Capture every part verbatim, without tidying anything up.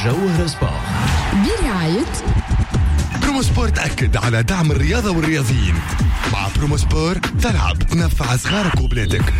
جوهر سبورت برعاية برومو سبور. تأكد على دعم الرياضة والرياضيين. مع برومو سبور تلعب تنفع صغارك وبلادك.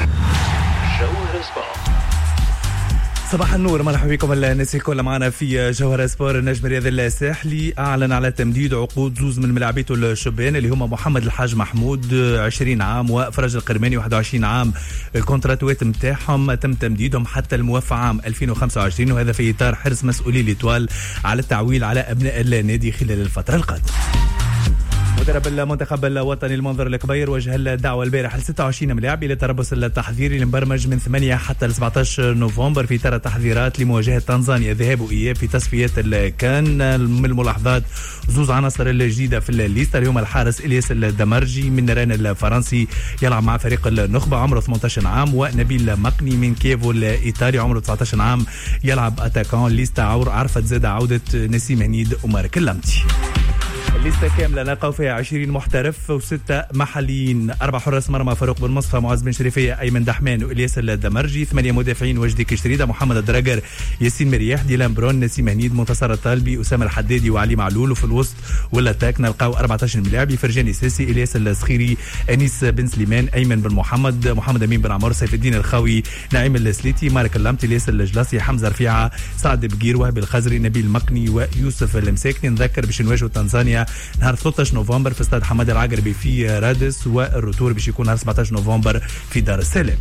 جوهر سبورت. صباح النور، مرحبا بكم الناس الكل معنا في جوهر سبور. النجم الرياضي الساحلي اعلن على تمديد عقود زوز من ملاعبيته الشبان اللي هما محمد الحاج محمود عشرين عام وفرج القرماني واحد وعشرين عام. الكونتراتوات نتاعهم تم تمديدهم حتى الموافق عام ألفين وخمسة وعشرين، وهذا في اطار حرص مسؤولي ليتوال على التعويل على ابناء النادي خلال الفتره القادمه. مدرب المنتخب الوطني المنظر الكبير وجه الدعوه البارح ل ستة وعشرين ملاعب للتربص التحضيري المبرمج من ثمانية حتى ل سبعة عشر نوفمبر في اطار التحضيرات لمواجهه تنزانيا ذهاب واياب في تصفيات الكان. من الملاحظات زوز عناصر الجديده في الليسته اليوم الحارس الياس الدمرجي من نيران الفرنسي يلعب مع فريق النخبه عمره ثمانية عشر عام، ونبيل مقني من كيفو الايطالي عمره تسعة عشر عام يلعب اتاكون. ليسته عرفت زاد عوده نسيم هنيد ومارك اللمتي. الليسته كامله نلقاو فيها عشرين محترف وستة محليين، أربع حراس مرمى فاروق بن مصطفى، معز بن شريفيه، ايمن دحمان والياس الدمرجي، ثمانيه مدافعين وجدي كشريده، محمد الدراجر، ياسين مرياح، ديلان برون، نسيم هنيد، منتصر الطالبي، اسامه الحدادي وعلي معلول. وفي الوسط والاتاك نلقاو أربعة عشر ملاعب، فرجاني ساسي، الياس الصخيري، انيس بن سليمان، ايمن بن محمد، محمد امين بن عمر، سيف الدين الخاوي، نعيم السليتي، مارك اللمتي، الياس الجلاصي، حمزه رفيعه، سعد بقير، وهب الخزري، نبيل مقني ويوسف المساكني. نذكر باش نواجهوا تنزانيا نهار ثلاثة عشر نوفمبر في استاد حماد العقربي في رادس، والروتور باش يكون نهار سبعة عشر نوفمبر في دار السلام.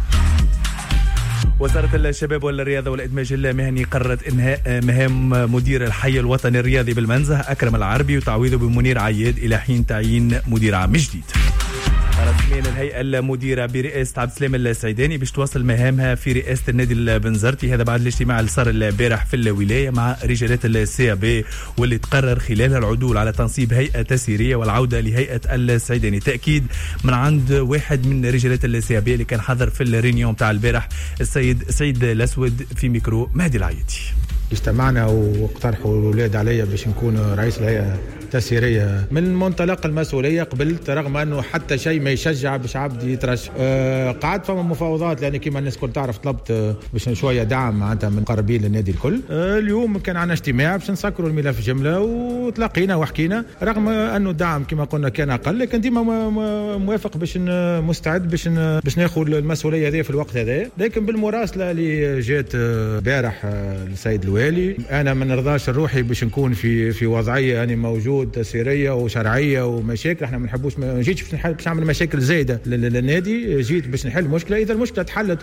وزارة الشباب والرياضة والإدماج المهني قررت إنهاء مهام مدير الحي الوطني الرياضي بالمنزه أكرم العربي وتعويضه بمنير عياد إلى حين تعيين مدير عام جديد. رسميا الهيئة المديرة برئاسة عبد السلام السعيداني باش تواصل مهامها في رئاسة النادي البنزرتي، هذا بعد الاجتماع اللي صار البارح في الولاية مع رجالات السي بي، واللي تقرر خلالها العدول على تنصيب هيئة تسييرية والعودة لهيئة السعيداني. تأكيد من عند واحد من رجالات السي بي اللي كان حاضر في الرينيون تاع البارح، السيد سعيد الأسود، في ميكرو مهدي العيدي. اجتمعنا واقترحوا الأولاد عليا باش نكون رئيس الهيئة تسييرية. من منطلق المسؤولية قبلت، رغم أنه حتى شيء ما يشجع باش عبد يترشح. أه قعدت فما مفاوضات، لأن كما الناس كل تعرف طلبت باش شوية دعم معناتها من قربين للنادي الكل. أه اليوم كان عنا اجتماع باش نسكروا الملف جملة وتلاقينا وحكينا، رغم أنه الدعم كما قلنا كان أقل، لكن ديما موافق باش مستعد باش باش ناخذ المسؤولية هذه في الوقت هذا. لكن بالمراسلة اللي جات بارح السيد الوالي، أنا ما نرضاش روحي باش نكون في في وضعية يعني موجود تسييرية وشرعية ومشاكل. احنا ما نحبوش، ما جيتش باش نعمل مشاكل زايدة للنادي، جيت باش نحل مشكلة. إذا المشكلة تحلت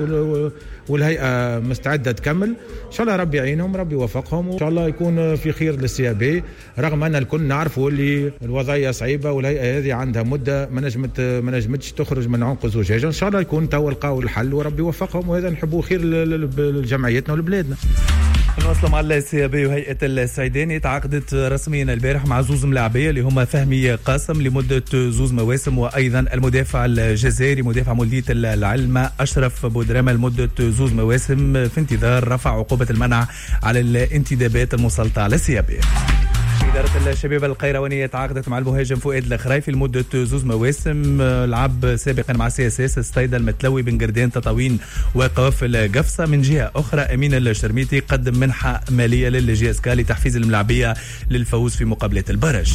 والهيئة مستعدة تكمل، إن شاء الله ربي يعينهم، ربي يوفقهم، وإن شاء الله يكون في خير للسي بي. رغم أن الكل نعرفوا اللي الوضعية صعيبة والهيئة هذه عندها مدة ما نجمت ما نجمتش تخرج من عنق زجاجة. إن شاء الله يكون تو لقاو الحل وربي يوفقهم، وهذا نحبوه خير لجمعيتنا ولبلادنا. نوصل مع السي بي وهيئة السعيداني. تعاقدت رسميا البارح مع زوز ملاعبية اللي هما فهمي قاسم لمدة زوز مواسم، وأيضا المدافع الجزائري مدافع مولدية العلمة أشرف بودرامة لمدة زوز مواسم، في انتظار رفع عقوبة المنع على الانتدابات المسلطة على السي بي. إدارة الشباب القيروانية تعاقدت مع المهاجم فؤاد الخرايفي لمدة زوز مواسم، لعب سابقا مع سي اس اس ستايدا المتلوي بن قردان تطاوين وقوافل قفصة. من جهة أخرى أمين الشرميتي قدم منحة مالية للجي اس كا لتحفيز الملاعبية للفوز في مقابلة البرج.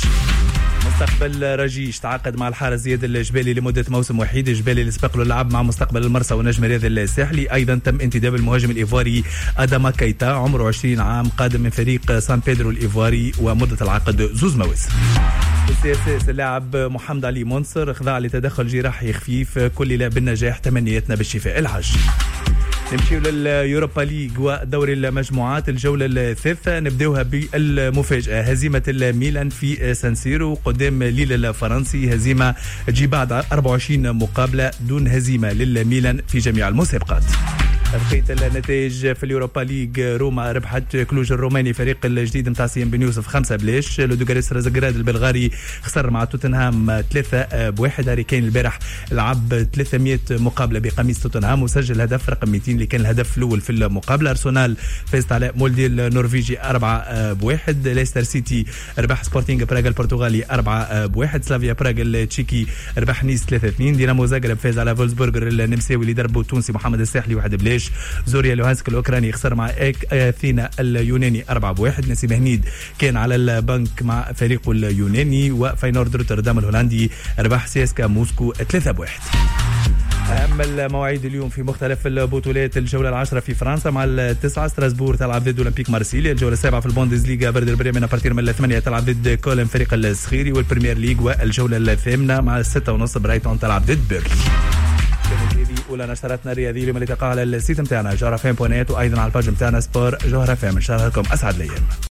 مستقبل رجيش تعاقد مع الحارس زياد الجبالي لمدة موسم وحيد. الجبالي اللي سبق له اللعب مع مستقبل المرسى والنجم الرياضي الساحلي. أيضا تم انتداب المهاجم الإيفواري أداما كيتا عمره عشرين عام قادم من فريق سان بيدرو الإيفواري، ومدة العقد زوز مواسم. السي اس اس اللاعب محمد علي منصر خضع لتدخل جراحي خفيف، كل لا بالنجاح، تمنياتنا بالشفاء العاجل. نمشيو لليوروبا ليج ودوري المجموعات الجولة الثالثة، نبداوها بالمفاجأة، هزيمة الميلان في سانسيرو قدام ليل الفرنسي، هزيمة تجي بعد أربعة وعشرين مقابلة دون هزيمة للميلان في جميع المسابقات. بقية النتائج في اليوروبا ليج، روما ربحت كلوج الروماني فريق الجديد نتاع سيم بن يوسف خمسة بلاش. لودوغاريس رازغراد البلغاري خسر مع توتنهام ثلاثة بواحد. هاري كين البارح لعب ثلاثمائة مقابلة بقميص توتنهام وسجل هدف رقم مئتين اللي كان الهدف الأول في المقابلة. أرسنال فازت على مولدي النرويجي أربعة بواحد. ليستر سيتي ربح سبورتينغ براغ البرتغالي أربعة بواحد. سلافيا براغ التشيكي ربح نيس ثلاثة اثنين. دينامو زاغرب فاز على فولسبورغ النمساوي اللي دربه التونسي محمد الساحلي واحد بلاش. بودابيش. زوريا لوهانسك الأوكراني خسر مع أثينا اليوناني أربعة بواحد. نسيم هنيد كان على البنك مع فريقه اليوناني. وفاينورد روتردام الهولندي ربح سياسكا موسكو ثلاثة بواحد. أهم المواعيد اليوم في مختلف البطولات: الجولة العاشرة في فرنسا مع التسعة ستراسبور تلعب ضد أولمبيك مارسيليا. الجولة السابعة في البوندسليغا بردر بريمن أبارتير من الثمانية تلعب ضد كولن فريق الصخيري. والبريمير ليج والجولة الثامنة مع الستة ونص برايتون تلعب ضد بيرلي. كانت هذه أولى نشراتنا الرياضية اليوم اللي تقع على السيت متاعنا جوهرة فام بوينت وأيضا على الباج متاعنا سبور جوهرة فام. إن شاء الله لكم أسعد الأيام.